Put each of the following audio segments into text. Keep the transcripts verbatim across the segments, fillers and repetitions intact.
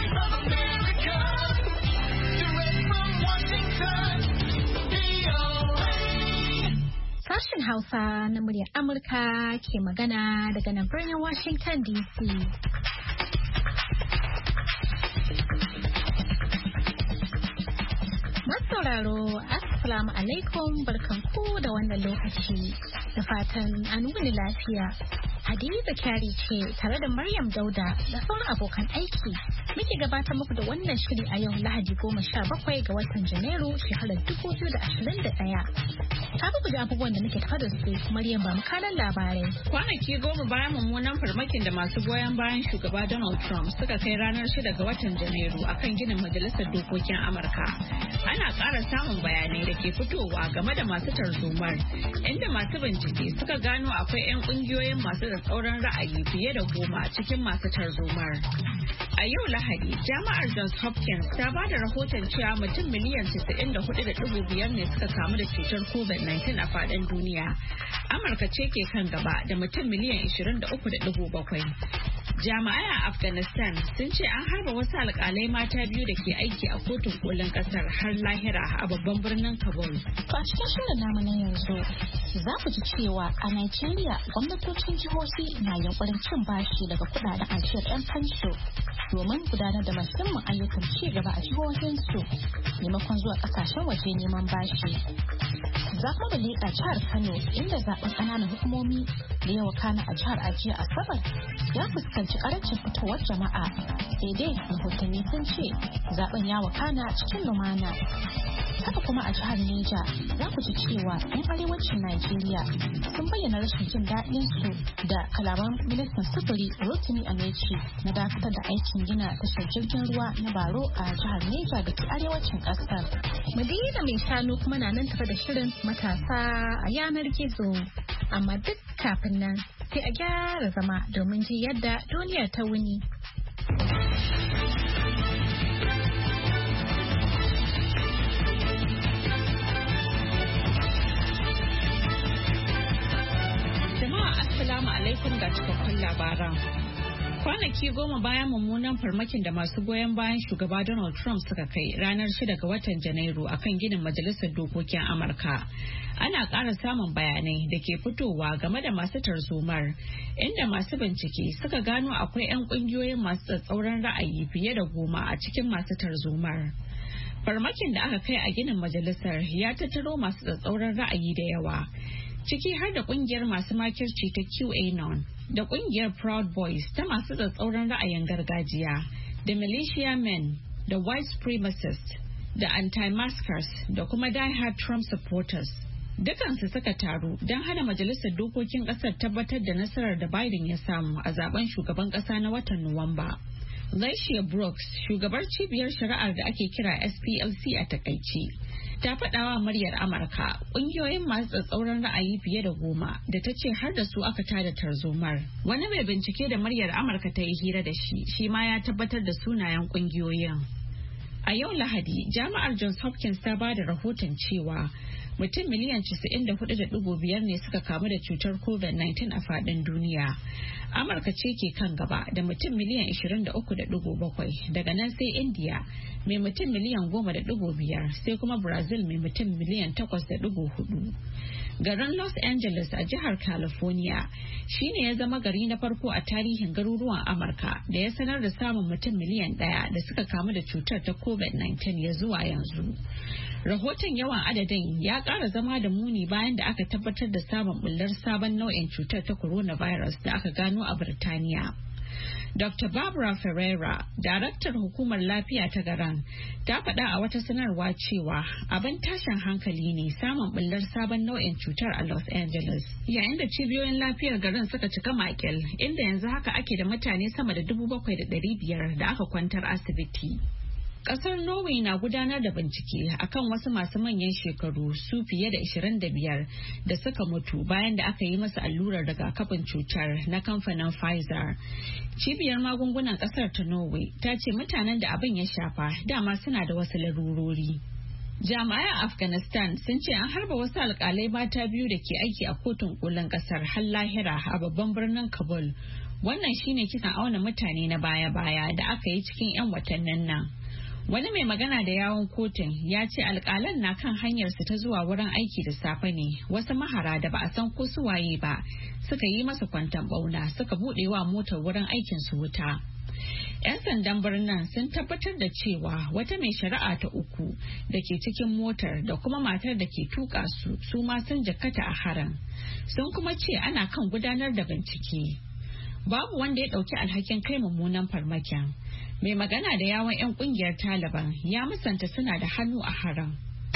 of America, direct from Washington, V O A. Sashen Hausa na muryar Amurka ke magana daga nan birnin Washington D C. Masauraro, Assalamu alaikum, barkanku da wannan lokaci, da fatan an wuni lafiya. Hadiza Kyari ce tare da Maryam Dauda da sauran abokan aiki muke gabatar muku da wannan shiri a yau Lahadi goma sha bakwai ga watan Janairu shekarar dubu biyu da ashirin da ɗaya. Ta bugu da abubuwan da muke tafa da su, Maryam ba mu kanan labarai. Kwanaki goma bayan mummunan farmakin da masu goyon bayan shugaba Donald Trump suka kai ranar shida ga watan Janairu akan ginin Majalisar Dokokin Amurka. Ana ƙara samun bayanai da ke fitowa game da masu tarzomar, inda masu bincike suka gano akwai 'yan ƙungiyoyin masu da tsauran ra'ayi fiye da goma cikin masu tarzomar. A yau Lahadi, Jami'ar Johns Hopkins ta ba da rahoton cewa mutum miliyan casa'in da hudu da ɗigo biyar ne suka kamu da cutar covid nineteen a faɗin duniya. Amurka ce ke kan gaba da mutum miliyan ashirin da uku da ɗigo bakwai. Jami'ai a Afghanistan sun ce an harba wasu alƙalai mata biyu da ke aiki a kotun kolin ƙasar har lahira a babban birnin Kabul. To a cikin shirin namu na yanzu za ku ji cewa a Najeriya gwamnatocin jihohi na yunkurin cin bashi daga kudaden ajiyar 'yan fansho domin gudanar da muhimman ayyukan ci gaba a jihohinsu maimakon zuwa kasashen waje neman bashi. Za kuma leƙa jihar Kano inda zaben ƙananan hukumomi da yawa kana a jihar Ajiya Asabar ya fuskanci karancin fitowar jama'a, sai dai rahotanni sun ce zaben ya wakana cikin lumana. Haka kuma a jihar Neja za ku ji cewa 'yan arewacin Najeriya sun bayyana rashin jin daɗin su da kalaman ministan sufuri Rotimi Amechi na dakatar da aikin gina tashar jirgin ruwa na Baro a jihar Neja da ke arewacin ƙasar. Madina mai shanu kuma na nan tafa da shirin matasa a yanar gizo, amma duk kafin nan sai a gyara zama domin ji yadda duniyar ta wuni. Assalamu alaikum ga cikakkun labaran. Kwanaki goma bayan mummunan farmakin da masu goyon bayan shugaba Donald Trump suka kai ranar shida ga watan Janairu akan ginin Majalisar Dokokin Amurka. Ana ƙara samun bayanai da ke fitowa game da masu tarzomar, inda masu bincike suka gano akwai 'yan ƙungiyoyin masu tsatsauran ra'ayi fiye da goma a cikin masu tarzomar. Farmakin da aka kai a ginin majalisar ya tattaro masu tsatsauran ra'ayi da yawa, ciki har da kungiyar masu makirci ta QAnon da kungiyar Proud Boys ta masu tsatsauran ra'ayin gargajiya da Militia Men da White Supremacists da Anti-Maskers da kuma Die Hard Trump Supporters. Dukansu suka taru don hana majalisar dokokin kasar tabbatar da nasarar da Biden ya samu a zaben shugaban kasa na watan Nuwamba. Laisha Brooks, shugabar cibiyar shari'ar da ake kira S P L C a takaice, ta faɗawa muryar Amurka ƙungiyoyin masu tsatsauran ra'ayi fiye da goma da ta ce har da su aka tada tarzomar. Wani mai bincike da muryar Amurka ta yi hira da shi, shi ma ya tabbatar da sunayen ƙungiyoyin. A yau Lahadi, Jami'ar Johns Hopkins ta ba da rahoton cewa mutum miliyan casa'in da hudu da ɗigo biyar ne suka kamu da cutar covid nineteen a faɗin duniya. Amurka ce ke kan gaba da mutum miliyan ashirin da uku da ɗigo bakwai, daga nan sai India mai mutum miliyan goma da ɗigo biyar, sai kuma Brazil mai mutum miliyan takwas da ɗigo hudu. Garin Los Angeles a jihar California shine ya zama gari na farko a tarihin garuruwan Amurka da ya sanar da samun mutum miliyan ɗaya da suka kamu da cutar ta covid nineteen ya zuwa yanzu. Rahoton yawan adadin ya ƙara zama da muni bayan da aka tabbatar da samun bullar sabon nau'in cutar ta coronavirus da aka gano a Birtaniya. Doctor Barbara Ferreira, daraktar hukumar lafiya ta garan, ta faɗa a wata sanarwa cewa abin tashin hankali ne samun bullar sabon nau'in cutar a Los Angeles, yayin da cibiyoyin lafiyar garin suka cika makil, inda yanzu haka ake da mutane sama da dubu bakwai da ɗari biyar da aka kwantar asibiti. Kasar Norway na gudanar da bincike akan wasu masu manyan shekaru su fiye da ashirin da biyar da suka mutu bayan da aka yi masa allurar rigakafin cutar na kamfanin Pfizer. Cibiyar magungunan kasar ta Norway ta ce mutanen da abin ya shafa dama suna da wasu larurori. Jami'ai a Afghanistan sun ce an harba wasu alkalai mata biyu da ke aiki a kotun kolin kasar har lahira a babban birnin Kabul, Wannan shine kisan auna mutane na baya-baya da aka yi cikin 'yan watannin nan. Wani mai magana da yawon kotun ya ce alƙalan na kan hanyarsu ta zuwa wurin aiki da safe ne wasu mahara da ba a san ko su waye ba suka yi masa kwanton bauna suka buɗe wa motar wurin aikin su wuta. 'Yan sandan birnin sun tabbatar da cewa wata mai shari'a ta uku da ke cikin motar da kuma matar da ke tuka su su ma sun jikkata a harin. Sun kuma ce ana kan gudanar da bincike. Babu wanda ya ɗauki alhakin kai mummunan farmakin. Mai magana da yawon 'yan kungiyar Taliban ya musanta suna da hannu a harin.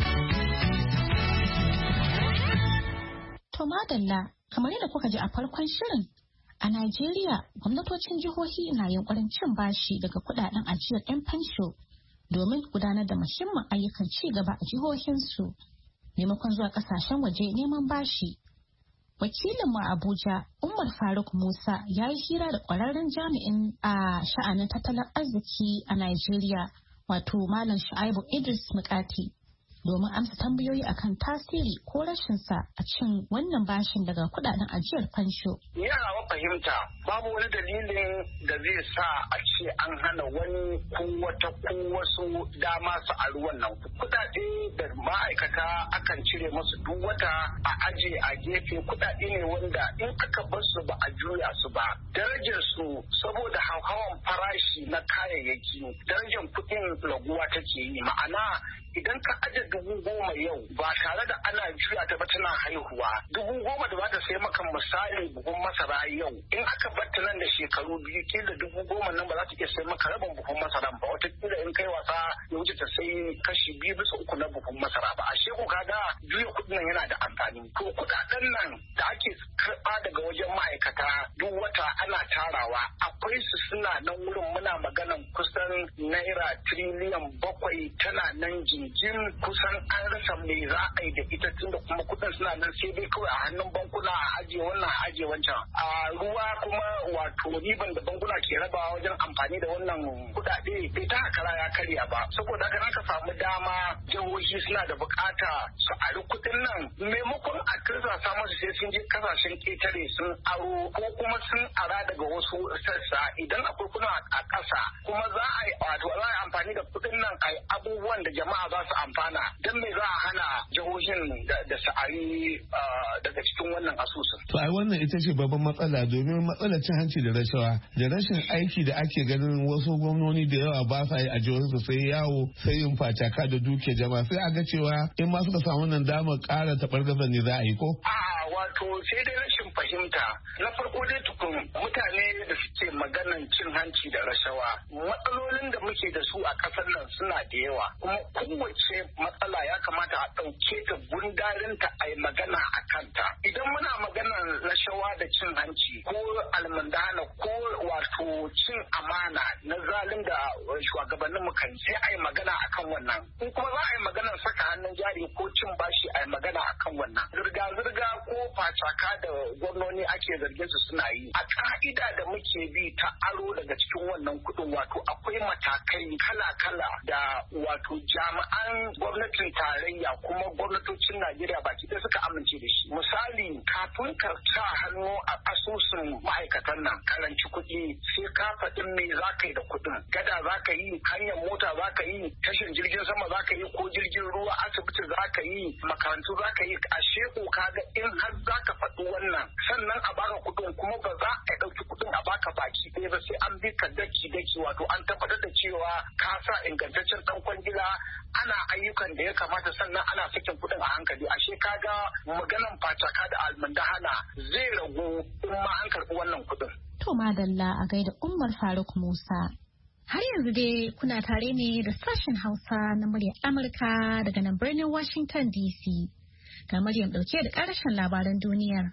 To madalla, kamar yadda kuka ji a farkon shirin, a Najeriya gwamnatocin jihohi na yunkurin cin bashi daga kudaden ajiyar 'yan fansho domin gudanar da muhimman ayyukan ci gaba a jihohinsu maimakon zuwa kasashen waje neman bashi. Wakilinmu a Abuja, Umar Faruk Musa, ya yi hira da ƙwararren jami'in a sha'anin tattalin arziki a Najeriya, wato Malam Shu'aibu Idris Mikati, domin amsa tambayoyi akan tasiri ko rashin sa a cin wannan bashin daga kudaden ajiyar fansho. Ni a fahimta babu wani dalilin da zai sa a ce an hana wani ko wata ko wasu dama su a ruwan nan. Kudade da ma'aikata akan cire masu duk wata a aje a gefe, kudade ne wanda in aka bar su ba a juya su ba, darajar su saboda hauhawan farashi na kayayyaki darajar kudin raguwa take yi. Ma'ana idan ka aje dubu goma yau ba tare da ana juya ta ba tana haihuwa, dubu goma da ba ta sai maka misali buhun masara yau, in aka batta nan da shekaru biyu kila dubu goma nan ba za ta iya sai maka rabin buhun masara ba, wata kila in kai wasa ya wuce ta sai kashi biyu bisa uku na buhun masara ba. Ashe ko kaga juya kudin nan yana da amfani. To kudaden nan da ake karba daga wajen ma'aikata duk wata ana tarawa, akwai su suna nan wurin, muna maganan kusan naira tiriliyan bakwai tana nan jingin, kusan an rasa me za a yi da ita tunda kuma kudin suna nan sai dai kawai a hannun bankuna a ajiye wannan a ajiye wancan. A ruwa kuma wato riban da bankuna ke rabawa wajen amfani da wannan kudade bai ta hakara ya karya ba. Saboda haka ka samu dama jihohi suna da bukata su ari kudin nan, maimakon a tirsasa masu sai sun je kasashen ƙetare sun aro ko kuma sun ara daga wasu sassa. Idan akwai kuna a ƙasa kuma za a yi wato za a yi amfani da kudin nan a yi abubuwan da jama'a za su amfana, don me za a hana jihohin da su ari daga cikin wannan asusun. To ai wannan ita ce babban matsala, domin matsalar cin hanci da rashawa da rashin aiki da ake ganin wasu gwamnoni da yawa ba sa yi a jihohinsu sai yawo sai yin facaka da duke jama'a, sai a ga cewa in ma suka samu nan damar ƙara taɓargazar ne za a yi ko? A wato sai dai rashin fahimta. Na farko dai tukun mutane da suke maganan cin hanci da rashawa, matsalolin da muke da su a ƙasar nan suna da yawa, kuma kowace matsala ya kamata a ɗauke ta gundarinta a yi magana a kanta. Idan muna maganar rashawa da cin hanci ko almundana ko wato cin amana na zalin da shugabannin mu kan sai a yi magana akan wannan. In kuma za a yi maganar saka hannun jari ko cin bashi a yi magana akan wannan. Zirga-zirga ko facaka da gwamnoni ake zargin su suna yi. A ka'ida da muke bi ta aro daga cikin wannan kuɗin wato akwai matakai kala-kala da wato jami'an gwamnatin tarayya kuma gwamnatocin Najeriya baki ɗaya suka amince da shi. Misali, kafin ka sa hannu a asusun ma'aikatan nan karanci kuɗi sai ka faɗin me za ka yi da kuɗin. Gada za ka yi, hanyar mota za ka yi, tashin jirgin sama za ka yi ko jirgin ruwa, asibiti za ka yi, makarantu za ka yi. Ashe ko kaga in har za ka faɗi wannan sannan a baka kuɗin kuma ba za a ɗauki kuɗin a baka baki ɗaya ba, sai an bi ka daki-daki wato an tabbatar da cewa ka sa ingantaccen ɗan kwangila ana ayyukan da ya kamata sannan ana sakin kuɗin a hankali. Ashe kaga maganan fataka da almundahana zai ragu in ma an karɓi wannan kuɗin. To madalla a gaida Umar Faruk Musa. Har yanzu dai kuna tare ne da sashen Hausa na muryar Amurka daga nan birnin Washington D C. Ga Maryam ɗauke da ƙarashin labaran duniyar.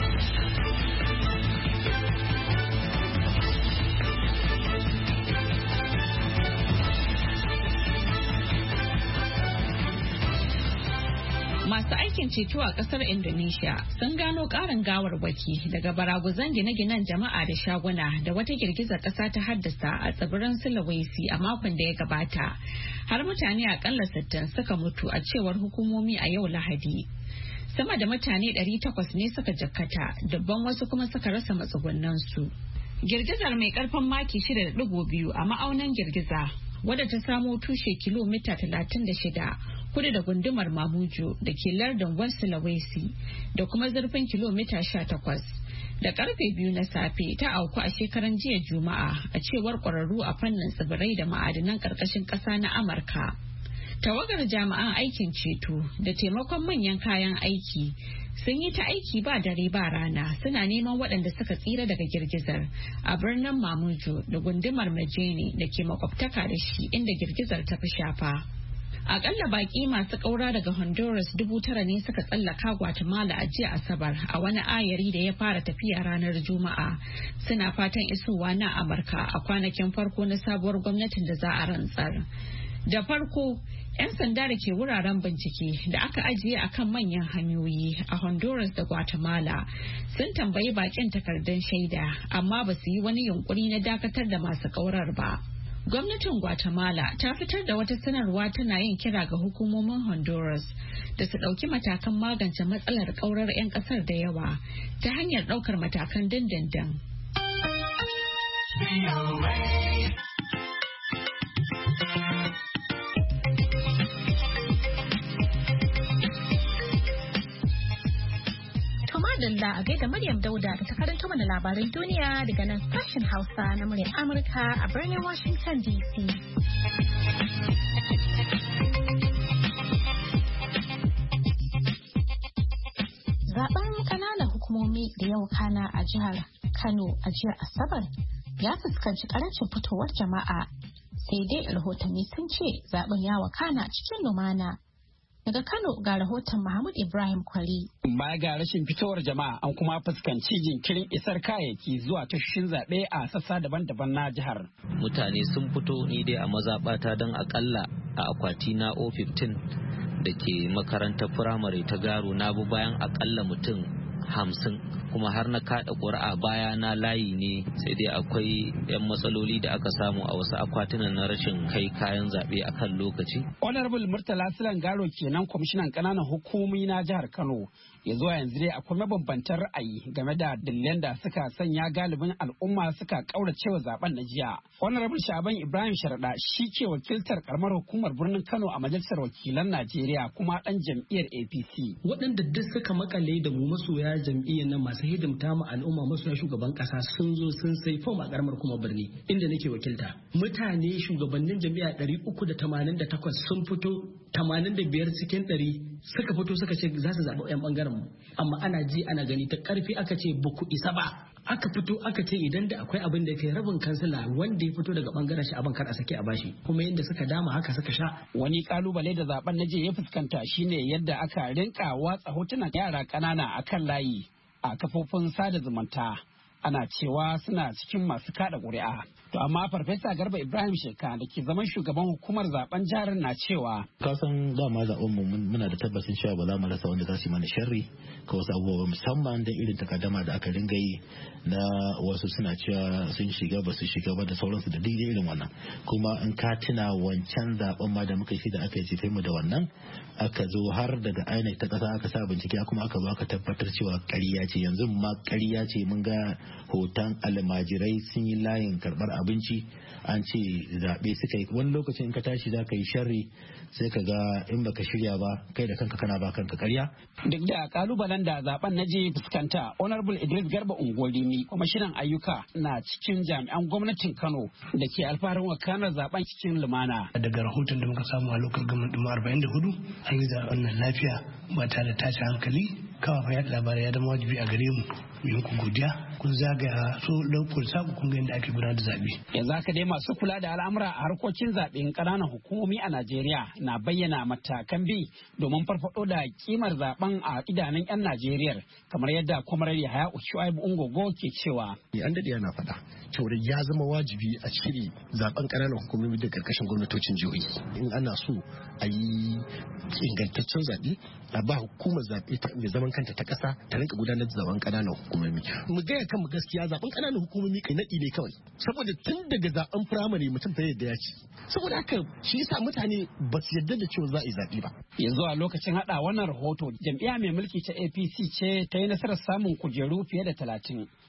Masu aikin ceto a kasar Indonesia sun gano karin gawarwaki daga baraguzan gine-ginen jama'a da shaguna da wata girgizar kasa ta haddasa a tsibirin Sulawesi a makon da ya gabata. Har mutane akalla sittin suka mutu a cewar hukumomi a yau Lahadi. Sama da mutane ɗari takwas ne suka jakkata, dubban wasu kuma suka rasa matsugunansu. Girgizar mai karfin maki shida da digo biyu a ma'aunin girgiza wadda ta samo tushe kilomita talatin da shida kudu da gundumar Mamuju da ke lardin West Sulawesi da kuma zurfin kilomita sha takwas. Da karfe biyu na safe ta auku a shekaran jiya Juma'a a cewar kwararru a fannin tsibirai da ma'adinan karkashin ƙasa na Amurka. Tawagar jami'an aikin ceto da taimakon manyan kayan aiki sun yi ta aiki ba dare ba rana suna neman waɗanda suka tsira daga girgizar a birnin Mamuju da gundumar Majene da ke makwabtaka da shi inda girgizar ta fi shafa. Akalla baki masu ƙaura daga Honduras dubu tara ne suka tsallaka Guatemala a jiya Asabar a wani ayari da ya fara tafiya ranar Juma'a. Suna fatan isowa na Amurka a kwanakin farko na sabuwar gwamnatin da za a rantsar. Da farko, 'yan sanda da ke wuraren bincike da aka ajiye a kan manyan hanyoyi a Honduras da Guatemala sun tambayi bakin takardun shaida amma ba su yi wani yunkuri na dakatar da masu ƙaurar ba. Gwamnatin Guatemala ta fitar da wata sanarwa tana yin kira ga hukumomin Honduras da su ɗauki matakan magance matsalar ƙaurar 'yan ƙasar da yawa ta hanyar ɗaukar matakan dindindin. Dalla a gaida Maryam Dauda da ta karanta mana labaran duniya daga nan sashen Hausa na muryar Amurka a birnin Washington D C. Zaben ƙananan hukumomi da yau kana a jihar Kano a jiya Asabar ya fuskanci karancin fitowar jama'a, sai dai rahotanni sun ce zaben ya wakana cikin lumana. Daga Kano ga rahoton Mahmud Ibrahim Kwari. Baya ga rashin fitowar jama'a an kuma fuskanci jinkirin isar kayayyaki zuwa tashoshin zaɓe a sassa daban-daban na jihar. Mutane sun fito ni dai a mazaɓata don akalla a akwati na O fifteen da ke makarantar firamare ta Garo na bu bayan akalla mutum hamsin kuma har na kada ƙuri'a baya na layi ne, sai dai akwai 'yan matsaloli da aka samu a wasu akwatunan na rashin kai kayan zaɓe a kan lokaci. Honorable Murtala Silan Garo kenan kwamishinan ƙananan hukumomi na jihar Kano. Ya zuwa yanzu dai akwai mabambantan ra'ayi game da dalilan da suka sanya galibin al'umma suka kauracewa zaben na jiya. Honorable Shaban Ibrahim Sharada shi ke wakiltar karamar hukumar birnin Kano a majalisar wakilan Najeriya kuma dan jam'iyyar A P C. Waɗanda duk suka makale da mu masoya jam'iyyar nan masu hidimta mu al'umma masoya shugaban ƙasa sun zo sun sai fom a karamar hukumar birni inda nake wakilta. Mutane shugabannin jam'iyya ɗari uku da tamanin da takwas sun fito tamanin da biyar cikin ɗari suka fito suka ce za su zaɓi 'yan ɓangaren mu. Amma ana ji ana gani ta ƙarfi aka ce ba ku isa ba. Aka fito aka ce idan da akwai abin da ke rabin kansila wanda ya fito daga bangaren shi abin kar a sake a bashi, kuma yadda suka dama haka suka sha. Wani kalubale da zaben na jiya ya fuskanta shine yadda aka rinka watsa hotunan yara ƙanana a kan layi a kafofin sada zumunta. Ana cewa suna cikin masu kada ƙuri'a. To amma Farfesa Garba Ibrahim Sheka da ke zaman shugaban hukumar zaben jihar na cewa. Ka san dama zaben mu muna da tabbacin cewa ba za mu rasa wanda za su yi mana sharri ka wasu abubuwa musamman da irin takaddama da aka ringa yi na wasu suna cewa sun shiga ba su shiga ba da sauransu da daidai irin wannan. Kuma in ka tuna wancan zaben ma da muka yi da aka jefe mu da wannan aka zo har daga I N E C ta kasa aka sa bincike kuma aka zo aka tabbatar cewa ƙarya ce, yanzu ma ƙarya ce. Mun ga hoton almajirai sun yi layin karɓar abinci an ce zaɓe suka yi. Wani lokacin in ka tashi za ka yi sharri sai ka ga in baka shirya ba kai da kanka kana ba kanka ƙarya. Duk da kalubalen da zaben na je fuskanta, Honorable Idris Garba Ungolimi kwamishinan ayyuka na cikin jami'an gwamnatin Kano da ke alfaharin wakanar zaben cikin lumana. Daga rahoton da muka samu a lokacin gwamnati arba'in da hudu an yi zaben nan lafiya ba tare da tashin hankali. Kafafen yaɗa labarai ya zama wajibi a gare mu mu yi ku godiya kun zagaya so lokacin sabu kun ga yadda ake gudanar da zaɓe. Yanzu haka dai masu kula da al'amura a harkokin zaɓen ƙananan hukumomi a Najeriya na bayyana matakan bi domin farfaɗo da kimar zaben a idanun 'yan Najeriya kamar yadda Kwamarar Yahaya Shu'aibu Ungogo ke cewa. An daɗe yana faɗa cewa ya zama wajibi a cire zaben ƙananan hukumomi da ƙarƙashin gwamnatocin jihohi. In ana so a yi ingantaccen zaɓe a ba hukumar zaɓe mai zaman kanta ta ƙasa ta rinka gudanar da zaben ƙananan hukumomi. Mu gaya kan mu gaskiya zaben ƙananan hukumomi kai naɗi ne kawai. Saboda tun daga zaben firamare mutum fa yadda ya ci. Saboda haka shi yasa mutane ba su yarda da cewa za a yi zaɓe ba. Yanzu a lokacin haɗa wannan rahoto jam'iyya mai mulki ta A P C ce ta yi nasarar samun kujeru fiye da talatin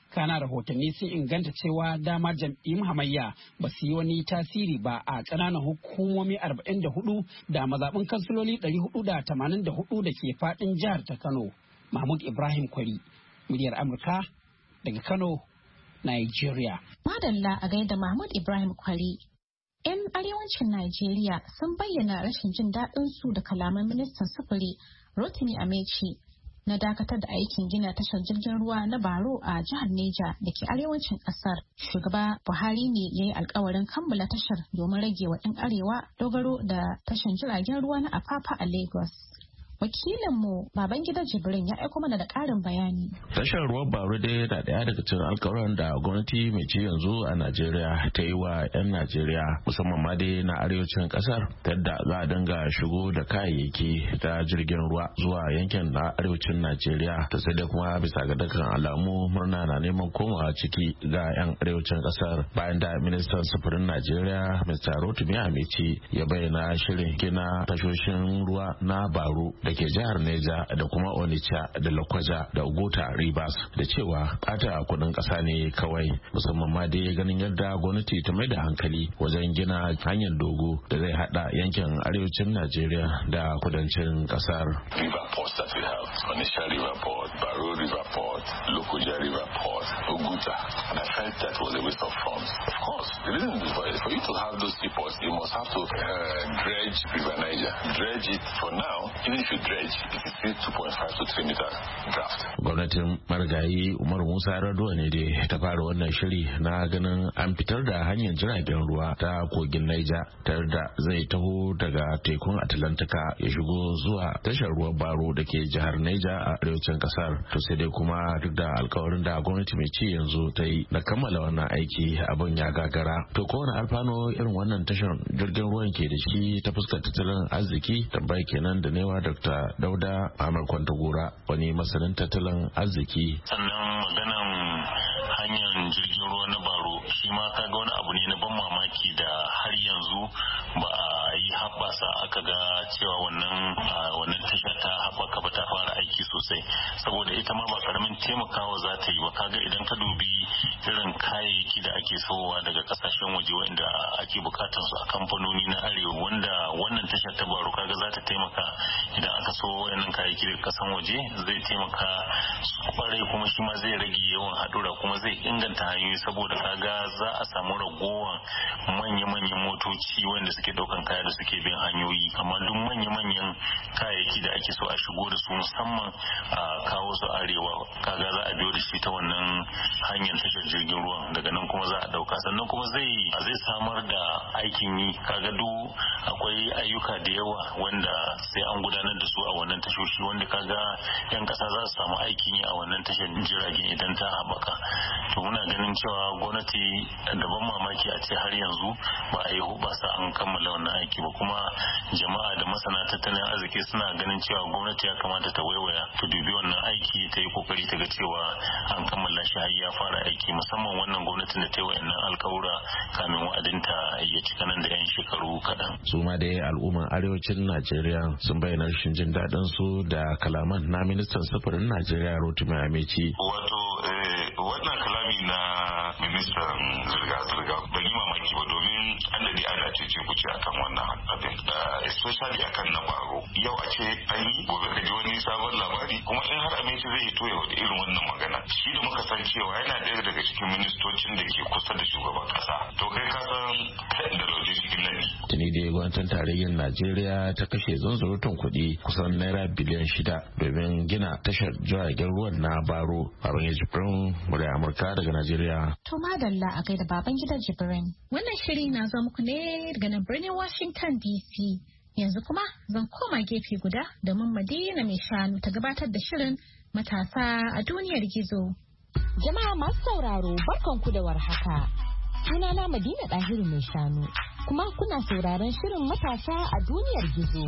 Kana rahotanni sun inganta cewa dama jam'iyyun hamayya ba su yi wani tasiri ba a ƙananan hukumomi arba'in da hudu da mazaɓin kansiloli ɗari hudu da tamanin da hudu da ke faɗin jihar ta Kano. Mahmud Ibrahim Kwari, muryar Amurka daga Kano, Nigeria. Madalla a gaida Mahmud Ibrahim Kwari. 'Yan arewacin Najeriya sun bayyana rashin jin daɗin su da kalaman ministan sufuri Rotimi Amechi na dakatar da aikin gina tashar jirgin ruwa na Baro a jihar Neja da ke arewacin ƙasar. Shugaba Buhari ne ya yi alkawarin kammala tashar domin rage wa 'yan arewa dogaro da tashar jiragen ruwa na Apapa a Lagos. Wakilinmu Babangida Jibrin ya aiko mana da ƙarin bayani. Tashar ruwan Baro dai na ɗaya daga cikin alƙawuran da gwamnati mai ci yanzu a Najeriya ta yi wa 'yan Najeriya musamman ma dai na arewacin ƙasar ta yadda za a dinga shigo da kayayyaki ta jirgin ruwa zuwa yankin na arewacin Najeriya. Ta sai dai kuma bisa ga dukkan alamu murna na neman komawa ciki ga 'yan arewacin ƙasar bayan da ministan sufurin Najeriya Mister Rotimi Amechi ya bayyana shirin gina tashoshin ruwa na Baro da ke jihar Neja da kuma Onitsha da Lokoja da Ugota Rivers da cewa bata kudin kasa ne kawai musamman ma dai ganin yadda gwamnati ta mai da hankali wajen gina hanyar dogo da zai hada yankin arewacin Najeriya da kudancin kasar. River ports that we have, Onitsha River Port, Baro River Port, Lokoja River Port, Ugota, and I felt that was a waste of funds. Of course, the reason is for, for you to have those seaports, you must have to uh, dredge River Niger. Dredge it for now, even if you dredge, it is still two point five to three meter draft. Gwamnatin marigayi Umar Musa Raduwa ne da ta fara wannan shiri na ganin an fitar da hanyar jiragen ruwa ta kogin Niger tare da zai taho daga tekun Atlantika ya shigo zuwa tashar ruwan Baro da ke jihar Niger a arewacin kasar. To sai dai kuma duk da alkawarin da gwamnati mai ci yanzu ta yi na kammala wannan aiki abin ya gagara. To kowane alfano irin wannan tashar jirgin ruwan ke da shi ta fuskar tattalin arziki tambayi kenan da newa Dokta Dauda Amar Kwantagora wani masanin tattalin arziki. Sannan maganan hanyar jirgin ruwa na Baro shi ma kaga wani abu ne na ban mamaki da har yanzu ba a yi haɓasa aka ga cewa wannan wannan tasha ta haɓaka ba ta fara aiki sosai saboda ita ma ba karamin taimakawa za ta yi ba kaga idan ka dubi irin kayayyaki da ake sowa daga kasashen waje wanda ake bukatar su a kamfanoni na arewa wanda wannan tasha ta Baro kaga za ta taimaka idan aka so wayannan kayayyaki daga kasan waje zai taimaka kwarai kuma shi ma zai rage yawan hadura kuma zai inganta hanyoyi saboda kaga za a samu ragowar manya-manyan motoci wanda suke daukan kaya da suke bin hanyoyi amma duk manya-manyan kayayyaki da ake so a shigo da su musamman a kawo su arewa kaga za a biyo da shi ta wannan hanyar tashar jirgin ruwan daga nan kuma za a dauka sannan kuma zai zai samar da aikin yi kaga duk akwai ayyuka da yawa wanda sai an gudanar da su a wannan tashoshi wanda kaga yan kasa za su samu aikin yi a wannan tashar jiragen idan ta haɓaka to muna ganin cewa gwamnati da ban mamaki a ce har yanzu ba a yi hubasa an kammala wannan aiki ba kuma jama'a da masana tattalin arziki suna ganin cewa gwamnati ya kamata ta waiwaya ta dubi wannan aiki ta yi kokari ta ga cewa an kammala shi har ya fara aiki musamman wannan gwamnatin da ta yi wa'annan alkawura kamin wa'adinta ya cika nan da yan shekaru kaɗan. su ma dai al'umman arewacin Najeriya sun bayyana rashin jin daɗin su da kalaman na ministan sufurin Najeriya Rotimi Amechi. Wato wannan kalami na ministan zirga-zirga ban yi mamaki ba domin an da ana cece kuce akan wannan abin especially akan na Baro yau a ce an yi gobe ka ji wani sabon labari kuma in har Amechi zai hito ya wada irin wannan magana shi da muka san cewa yana ɗaya daga cikin ministocin da ke kusa da shugaban kasa to kai ka san da lauje cikin nan tuni da gwamnatin tarayyar Najeriya ta kashe zanzurutun kuɗi kusan naira biliyan shida domin gina tashar jiragen ruwan na Baro. Baban ya Jibrin murya Amurka daga Najeriya. To madalla a gaida baban gidan Jibrin. Wannan shiri na zo muku ne daga nan birnin Washington D C. Yanzu kuma zan koma gefe guda domin Madina mai shanu ta gabatar da shirin matasa a duniyar gizo. Jama'a masu sauraro barkanku da warhaka. Sunana Madina Dahiru mai shanu kuma kuna sauraron shirin matasa a duniyar gizo.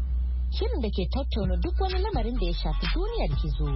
Shirin da ke tattauna duk wani lamarin da ya shafi duniyar gizo.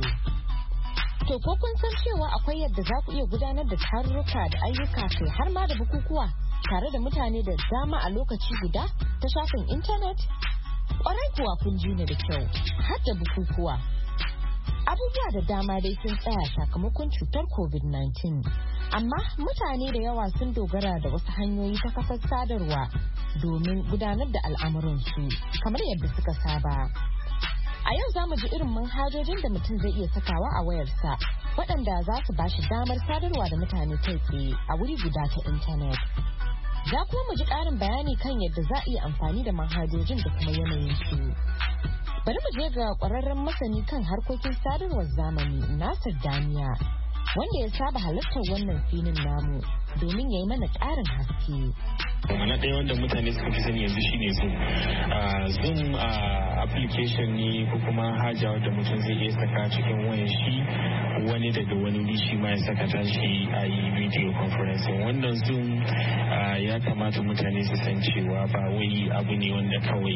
To ko kun san cewa akwai yadda za ku iya gudanar da tarurruka da ayyuka kai har ma da bukukuwa tare da mutane da dama a lokaci guda ta shafin intanet? Ƙwarai kuwa kun ji ni da kyau, har da bukukuwa. Abubuwa da dama dai sun tsaya sakamakon cutar covid nineteen, amma mutane da yawa sun dogara da wasu hanyoyi ta kafar sadarwa domin gudanar da al'amuransu kamar yadda suka saba. A yau za mu ji irin manhajojin da mutum zai iya sakawa a wayarsa waɗanda za su ba shi damar sadarwa da mutane kai tsaye a wuri guda ta intanet. Za kuma mu ji ƙarin bayani kan yadda za a iya amfani da manhajojin da kuma yanayin su. Bari mu je ga ƙwararren masani kan harkokin sadarwar zamani Nasir Damiya, wanda ya saba halartar wannan filin namu domin ya yi mana ƙarin haske. Na ɗaya wanda mutane suka fi sani yanzu shine Zoom. Zoom application ne ko kuma haja wadda mutum zai iya saka cikin wayan shi, wani daga wani wuri shi ma ya saka tashi a yi video conferencing. Wannan Zoom ya kamata mutane su san cewa ba wai abu ne wanda kawai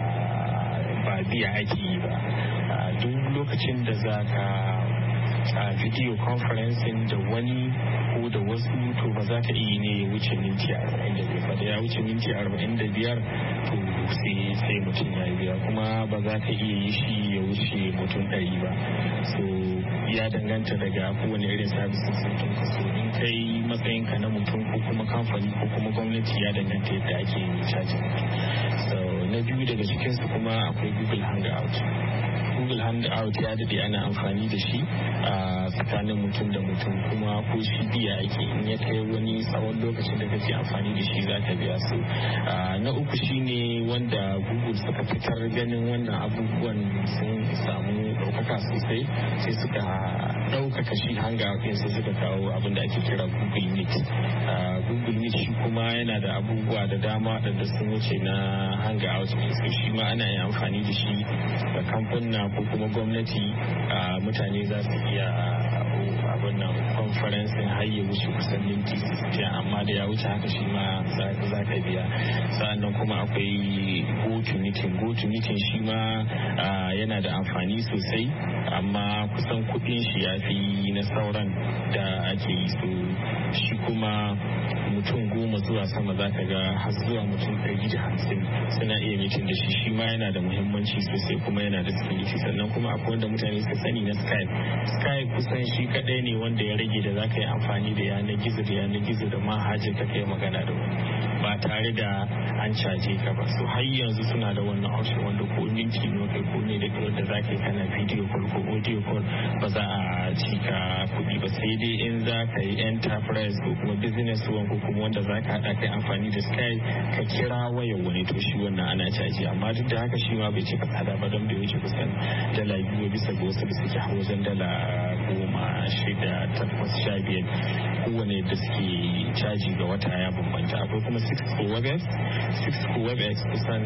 ba biya ake yi ba. Duk lokacin da za ka a video conferencing da wani ko da wasu, to ba za ka iya ne ya wuce minti arba'in da biyar ba. Da ya wuce minti arba'in da biyar to sai sai mutum ya biya, kuma ba za ka iya yi shi ya wuce mutum ɗari ba. So ya danganta daga kowane irin services sun so in kai matsayinka na mutum ko kuma kamfani ko kuma gwamnati, ya danganta yadda ake cajin. So na biyu daga cikinsu kuma akwai Google Hangout. Google Hangout ya daɗe ana amfani da shi a tsakanin mutum da mutum, kuma ko shi biya ake in ya kai wani tsawon lokacin da kake amfani da shi za ka biya su. Na uku shine wanda Google suka fitar ganin wannan abubuwan sun samu ɗaukaka sosai, sai suka ɗaukaka shi Hangout ɗin, sai suka kawo abin da ake kira Google Meet. Google Meet shi kuma yana da abubuwa da dama da sun wuce na Hangout ɗin, so shi ma ana yin amfani da shi da kamfuna ko kuma gwamnati. Mutane za su iya abin nan conferencing har ya wuce kusan minti sittin, amma da ya wuce haka shi ma za ka biya. Sa'annan kuma akwai GoToMeeting. GoToMeeting shi ma yana da amfani sosai, amma kusan kuɗin shi ya fi na sauran da ake yi. So shi kuma mutum goma zuwa sama za ka ga har zuwa mutum ɗari da hamsin suna iya mitin da shi. Shi ma yana da muhimmanci sosai kuma yana da security. Sannan kuma akwai wanda mutane suka sani na Skype. Skype kusan shi kaɗai ne wanda ya rage da za ka yi amfani da yanar gizo da yanar gizo da manhajar ka kai magana da wani ba tare da an caje ka ba. So har yanzu suna da wannan option wanda ko minti ne kai ko ne da wanda za ka yi kana video call ko audio call ba za a ci ka kuɗi ba, sai dai in za ka yi enterprise ko kuma business one ko kuma wanda za ka haɗa kai amfani da Skype ka kira wayar wani, to shi wannan ana caji. Amma duk da haka shi ma bai cika tsada ba, don bai wuce kusan dala biyu bisa ga wasu da suke wajen dala goma shida takwas sha biyar kowane da suke caji ga wata ya bambanta. Akwai kuma Cisco WebEx. Cisco WebEx kusan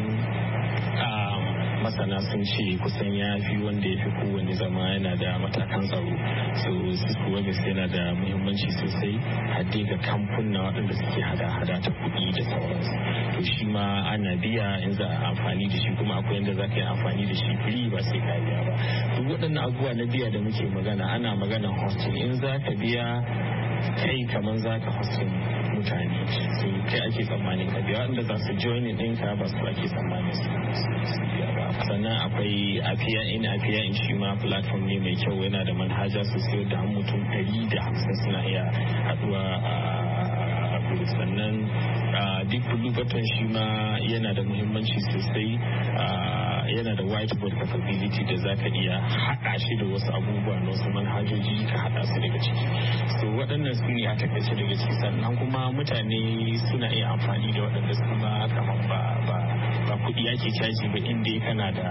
masana sun ce kusan ya fi wanda ya fi kowane zama yana da matakan tsaro. So Cisco WebEx yana da muhimmanci sosai hadde ga kamfuna waɗanda suke hada-hada ta kuɗi da sauransu. To shi ma ana biya in za a amfani da shi, kuma akwai yadda za ka yi amfani da shi free ba sai ka biya ba. Duk waɗannan abubuwa na biya da muke magana, ana magana hosting. In za ka biya kai kamar za ka hosting mutane, so kai ake tsammanin ka biya, wanda za su join ɗinka ba su ake tsammanin su biya ba. Sannan akwai Apia in. Apia in shi ma platform ne mai kyau, yana da manhaja sosai da mutum ɗari da hamsin suna iya haɗuwa a group. Sannan Deep Blue Button shi ma yana da muhimmanci sosai, yana da whiteboard capability da za ka iya haɗa shi da wasu abubuwa na wasu manhajoji ka haɗa su daga ciki. So waɗannan su ne a takaice daga ciki. Sannan kuma mutane suna iya amfani da waɗanda su ma kamar ba ba ba kuɗi ake caji ba, inda kana da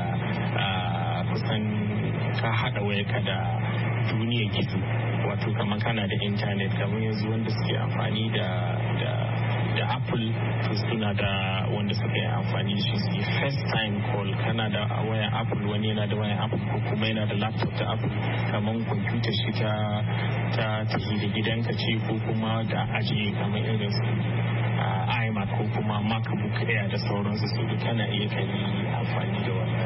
kusan ka haɗa waya ka da duniyar gizo, wato kamar kana da intanet. Kamar yanzu wanda suke amfani da da da Apple, to suna da wanda suka yi amfani da shi su yi first time call. Kana da wayan Apple, wani yana da wayan Apple ko kuma yana da laptop ta Apple, kamar kwamfutar shi ta ta tafi da gidanka ce ko kuma da ajiye kamar irin su iMac ko kuma MacBook Air da sauransu. Su duk kana iya kai amfani da wannan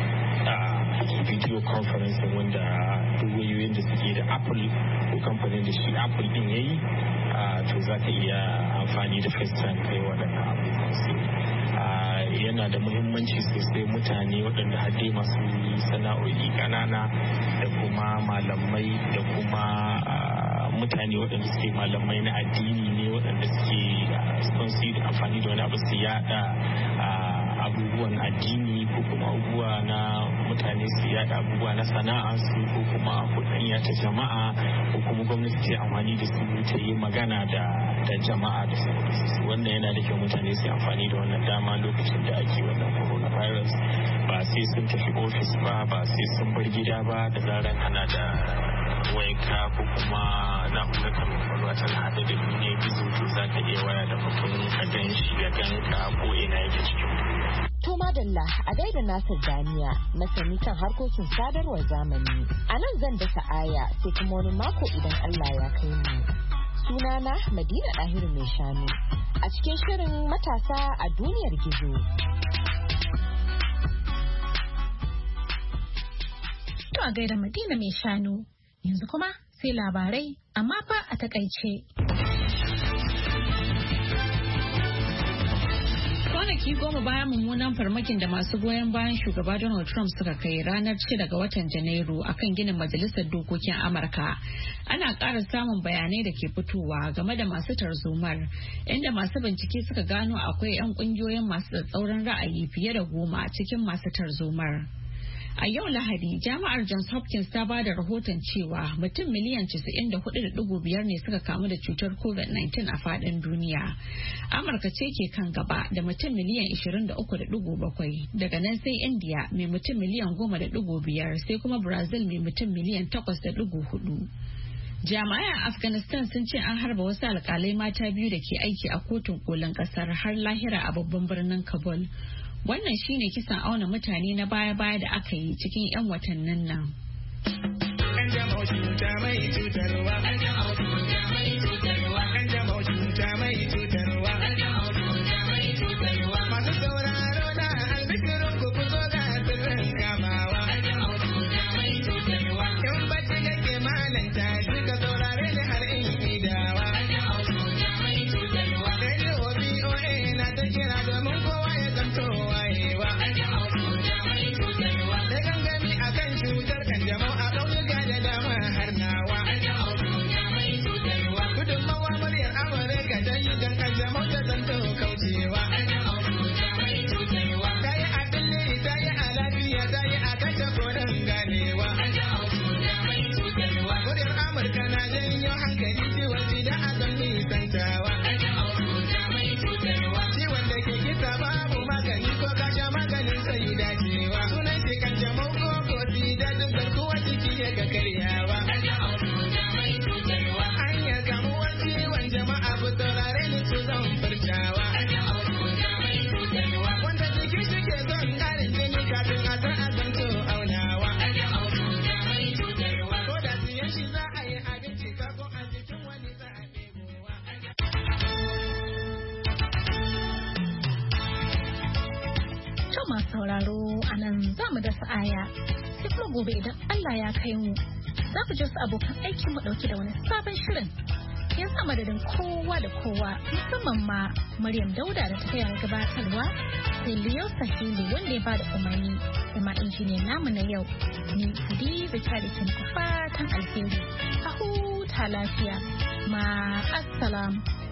video conferencing wanda duk wayoyin da suke da Apple ko kamfanin da shi Apple din yayi to za ka iya amfani da FaceTime kai waɗannan abubuwan su. Yana da muhimmanci sosai mutane waɗanda hadde masu sana'o'i ƙanana da kuma malamai da kuma mutane waɗanda suke malamai na addini ne waɗanda suke son su yi amfani da wani abu su yada abubuwan addini ko kuma abubuwa na mutane su yada abubuwa na sana'a su ko kuma kudin ta jama'a ko kuma gwamnati ta amfani da su ta yi magana da da jama'a da sauransu. Wannan yana da kyau mutane su amfani da wannan dama lokacin da ake wannan coronavirus, ba sai sun tafi ofis ba ba sai sun bar gida ba, da zaran ana da wayanka ko kuma na'urar kan kwakwalwa tana haɗe da duniya gizo to za ka iya waya da mutum ka gan shi ya ganka ko ina yake cikin duniya. To madalla a gaida Nasir Daniya masani kan harkokin sadarwar zamani. A nan zan dasa aya sai kuma wani mako idan Allah ya kai mu. Sunana Madina Dahiru mai shanu a cikin shirin matasa a duniyar gizo. To a gaida Madina mai shanu. Yanzu kuma sai labarai amma fa a takaice. Kwanaki goma bayan mummunan farmakin da masu goyon bayan shugaba Donald Trump suka kai ranar shida ga watan Janairu akan ginin Majalisar Dokokin Amurka, ana ƙara samun bayanai da ke fitowa game da masu tarzomar, inda masu bincike suka gano akwai 'yan ƙungiyoyin masu tsatsauran ra'ayi fiye da goma cikin masu tarzomar. A yau Lahadi, jami'ar Johns Hopkins ta ba da rahoton cewa mutum miliyan casa'in da hudu da digo biyar ne suka kamu da cutar covid nineteen a faɗin duniya. Amurka ce ke kan gaba da mutum miliyan ishirin da uku da digo bakwai. Daga nan sai India mai mutum miliyan goma da digo biyar, sai kuma Brazil mai mutum miliyan takwas da digo hudu. Jami'ai a Afghanistan sun ce an harba wasu alkalai mata biyu da ke aiki a kotun kolin kasar har lahira a babban birnin Kabul. Wannan shine kisan auna mutane na baya-baya da aka yi cikin 'yan watannin nan. masu sauraro a nan za mu dasa aya sai kuma gobe idan Allah ya kai mu za ku ji wasu abokan aikin mu dauke da wani sabon shirin. Yanzu a madadin kowa da kowa musamman ma Maryam Dauda da ta kai gabatarwa sai Leo Sahili wanda ya ba da umarni da ma injiniyan namu na yau ni Hadiza Kyari ke muku fatan alheri a huta lafiya ma assalamu.